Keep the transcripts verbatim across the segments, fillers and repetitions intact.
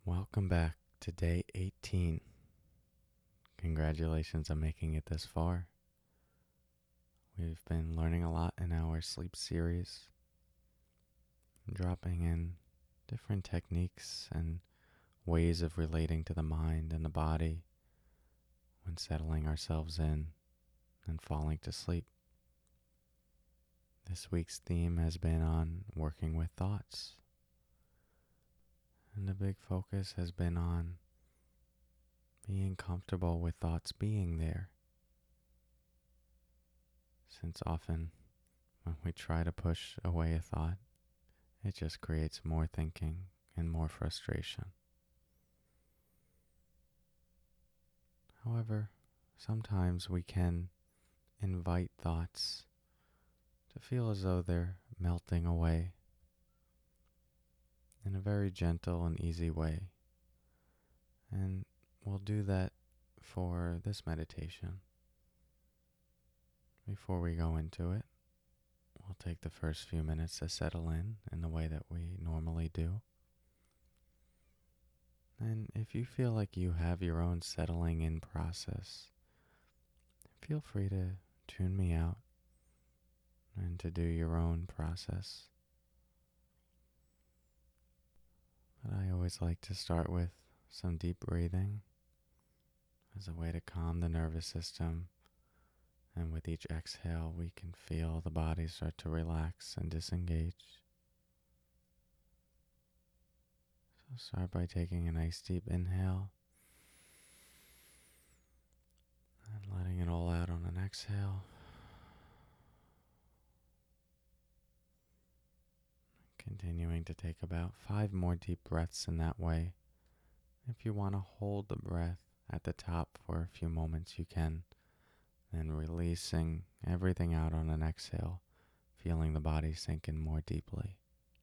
Welcome back to day eighteen. Congratulations on making it this far. We've been learning a lot in our sleep series, dropping in different techniques and ways of relating to the mind and the body when settling ourselves in and falling to sleep. This week's theme has been on working with thoughts, and the big focus has been on being comfortable with thoughts being there. Since often, when we try to push away a thought, it just creates more thinking and more frustration. However, sometimes we can invite thoughts to feel as though they're melting away in a very gentle and easy way. And we'll do that for this meditation. Before we go into it, we'll take the first few minutes to settle in in the way that we normally do. And if you feel like you have your own settling in process, feel free to tune me out and to do your own process. But I always like to start with some deep breathing as a way to calm the nervous system. And with each exhale, we can feel the body start to relax and disengage. So start by taking a nice deep inhale and letting it all out on an exhale. Continuing to take about five more deep breaths in that way. If you want to hold the breath at the top for a few moments, you can. Then releasing everything out on an exhale, feeling the body sink in more deeply.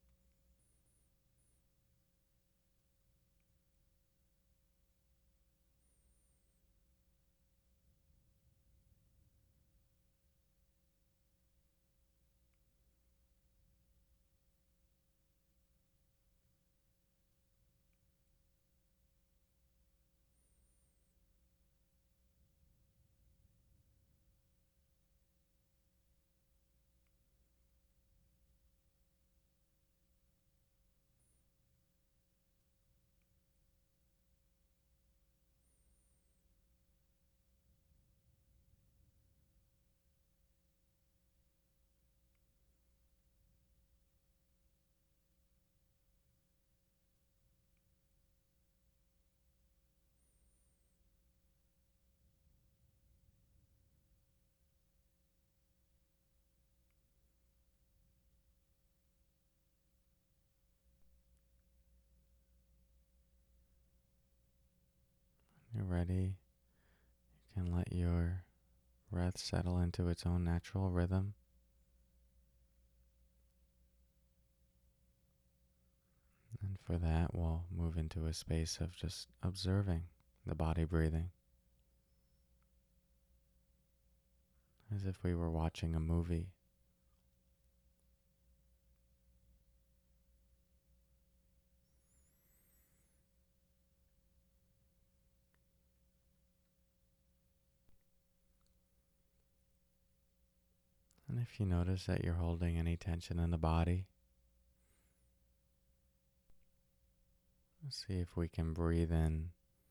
When you're ready, you can let your breath settle into its own natural rhythm. And for that, we'll move into a space of just observing the body breathing, as if we were watching a movie. And if you notice that you're holding any tension in the body, see if we can breathe in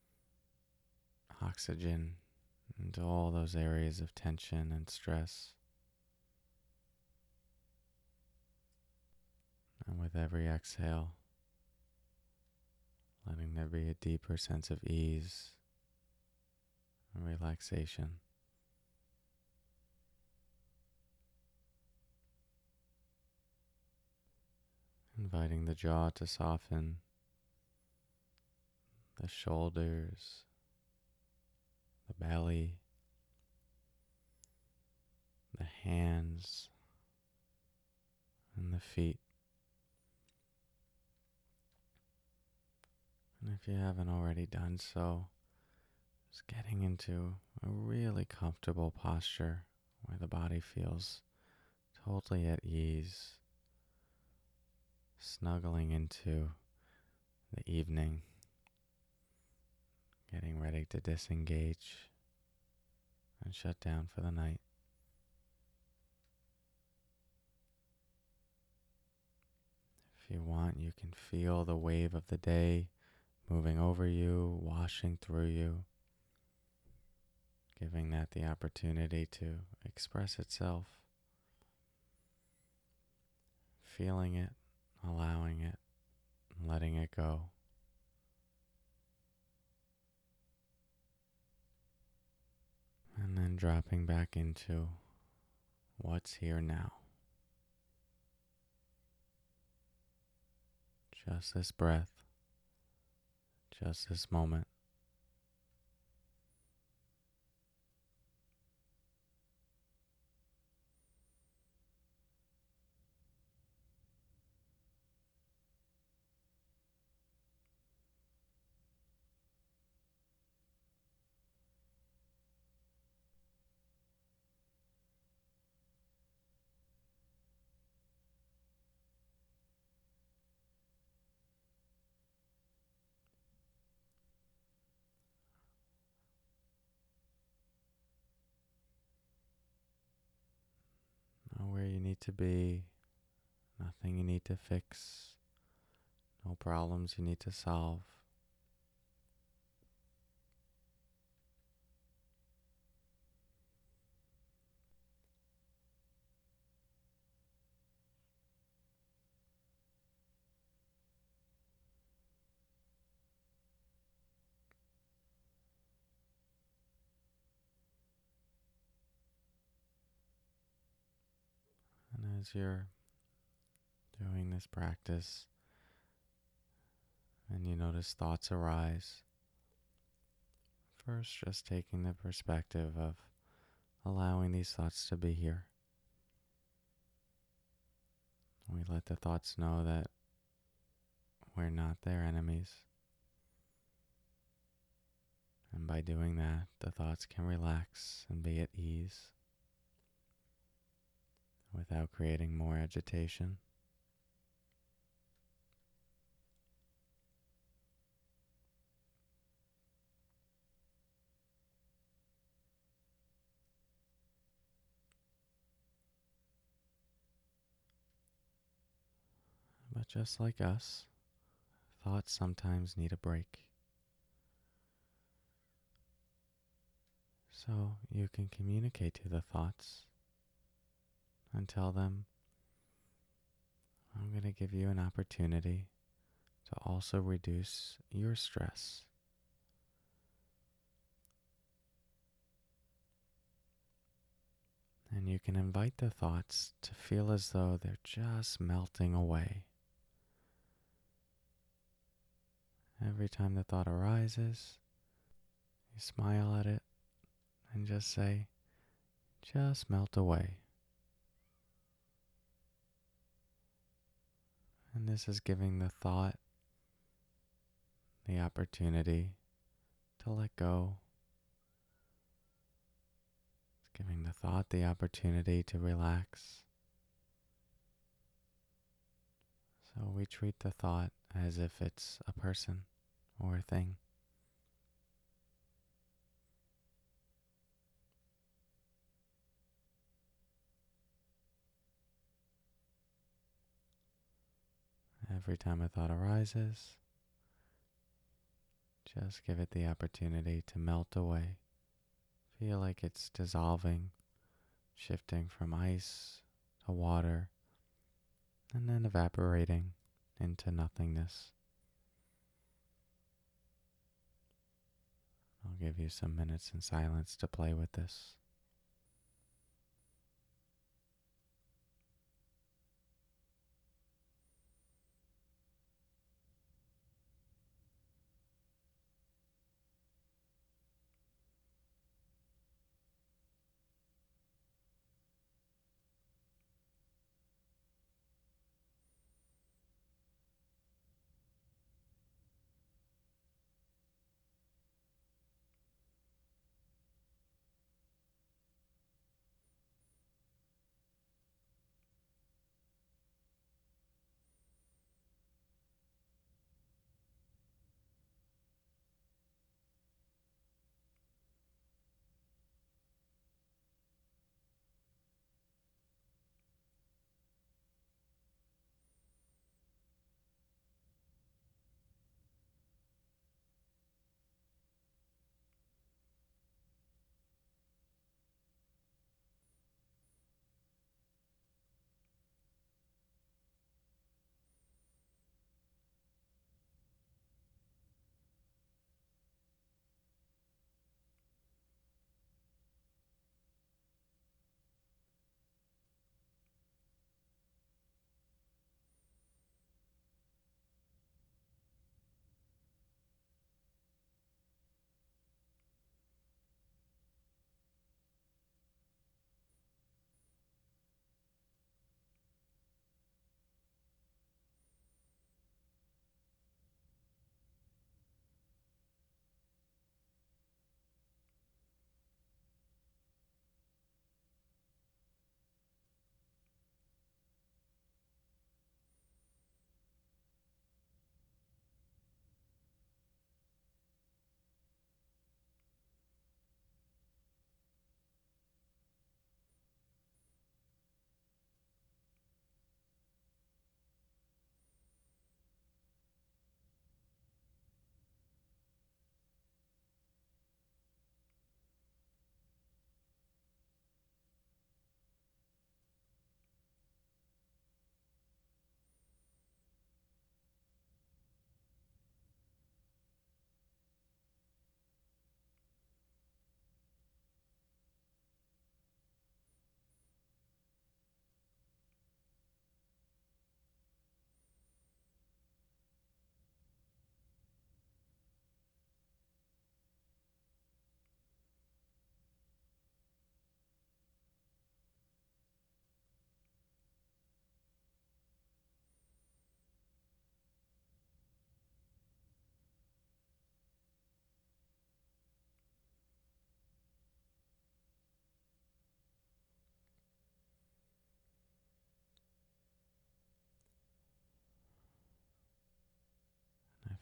oxygen into all those areas of tension and stress. And with every exhale, letting there be a deeper sense of ease and relaxation. Inviting the jaw to soften, the shoulders, the belly, the hands, and the feet. And if you haven't already done so, just getting into a really comfortable posture where the body feels totally at ease, snuggling into the evening getting ready to disengage and shut down for the night. If you want, you can feel the wave of the day moving over you, washing through you, giving that the opportunity to express itself, feeling it, allowing it, letting it go. And then dropping back into what's here now. Just this breath, just this moment. Know where you need to be, nothing you need to fix, no problems you need to solve. And as you're doing this practice and you notice thoughts arise, first just taking the perspective of allowing these thoughts to be here. We let the thoughts know that we're not their enemies. And by doing that, the thoughts can relax and be at ease without creating more agitation. But just like us, thoughts sometimes need a break. So you can communicate to the thoughts and tell them, I'm going to give you an opportunity to also reduce your stress. And you can invite the thoughts to feel as though they're just melting away. Every time the thought arises, you smile at it and just say, just melt away. And this is giving the thought the opportunity to let go. It's giving the thought the opportunity to relax. So we treat the thought as if it's a person or a thing. Every time a thought arises, just give it the opportunity to melt away. Feel like it's dissolving, shifting from ice to water, and then evaporating into nothingness. I'll give you some minutes in silence to play with this.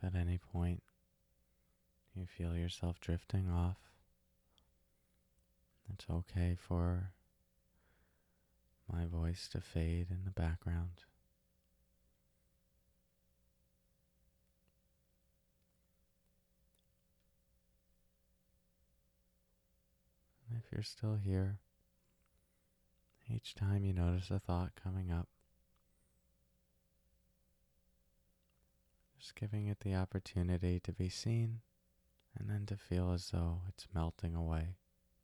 If at any point you feel yourself drifting off, it's okay for my voice to fade in the background. And if you're still here, each time you notice a thought coming up, just giving it the opportunity to be seen and then to feel as though it's melting away.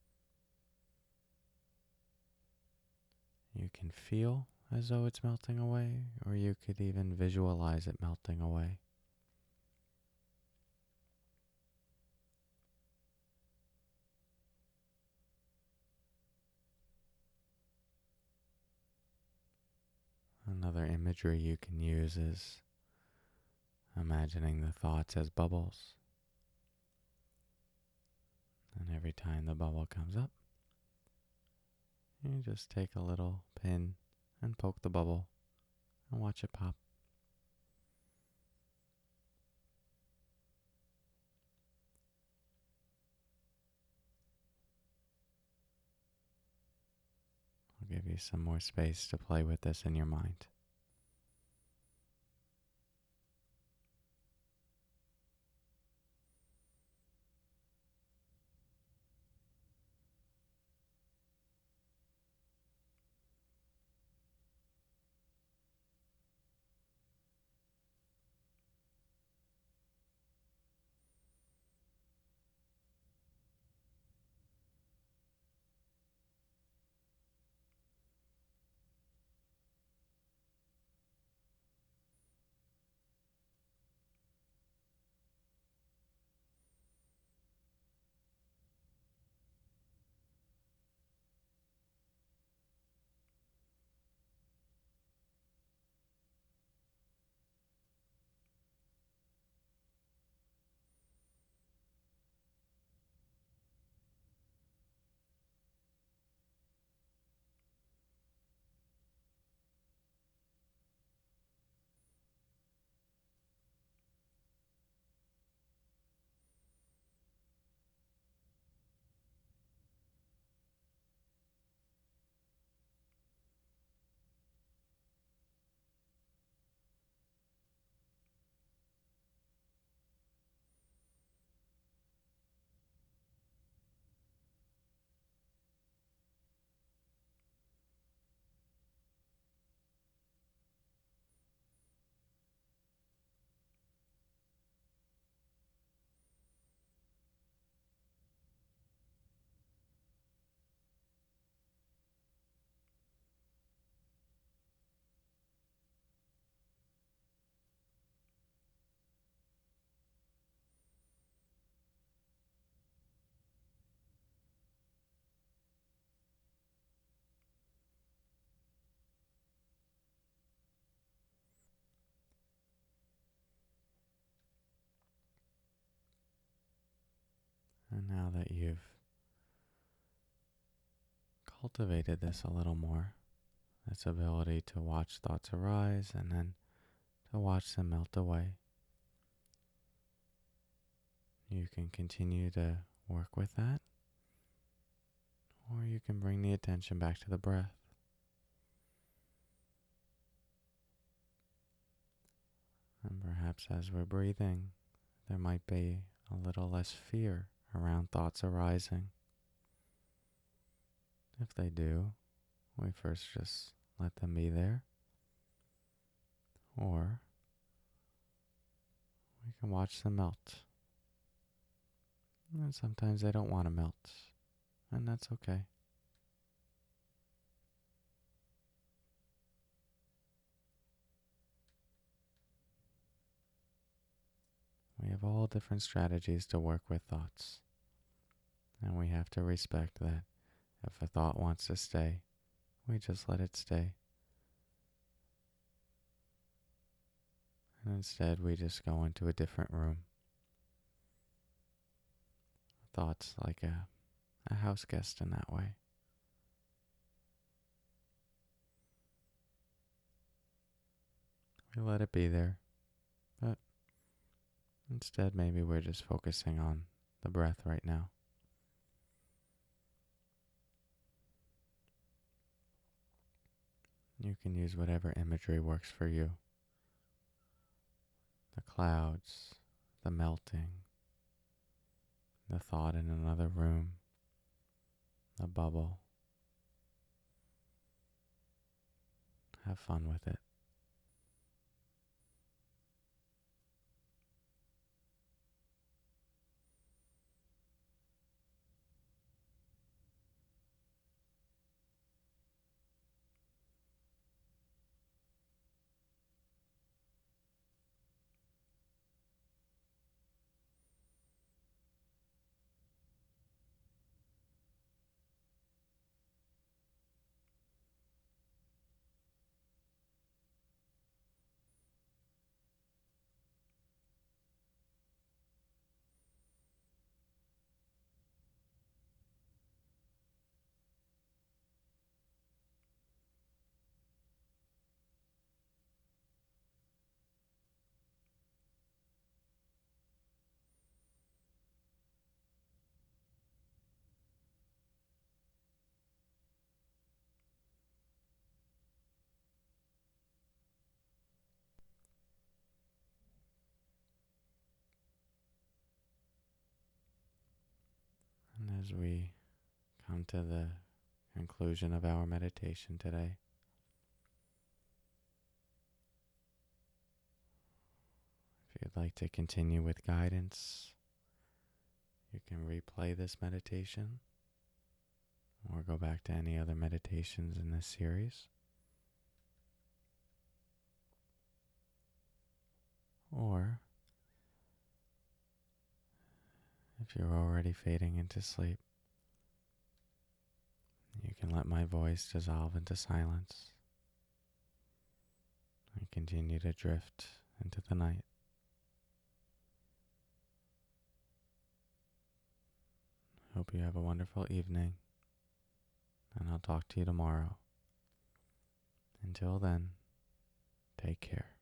You can feel as though it's melting away, or you could even visualize it melting away. Another imagery you can use is imagining the thoughts as bubbles. And every time the bubble comes up, you just take a little pin and poke the bubble and watch it pop. I'll give you some more space to play with this in your mind. And now that you've cultivated this a little more, this ability to watch thoughts arise and then to watch them melt away, you can continue to work with that, or you can bring the attention back to the breath. And perhaps as we're breathing, there might be a little less fear around thoughts arising. If they do, we first just let them be there. Or we can watch them melt. And sometimes they don't want to melt, and that's okay. We have all different strategies to work with thoughts. And we have to respect that if a thought wants to stay, we just let it stay. And instead, we just go into a different room. Thoughts like a, a house guest in that way. We let it be there, but Instead, maybe we're just focusing on the breath right now. You can use whatever imagery works for you. The clouds, the melting, the thought in another room, a bubble. Have fun with it. And as we come to the conclusion of our meditation today, if you'd like to continue with guidance, you can replay this meditation or go back to any other meditations in this series. Or if you're already fading into sleep, you can let my voice dissolve into silence and continue to drift into the night. Hope you have a wonderful evening, and I'll talk to you tomorrow. Until then, take care.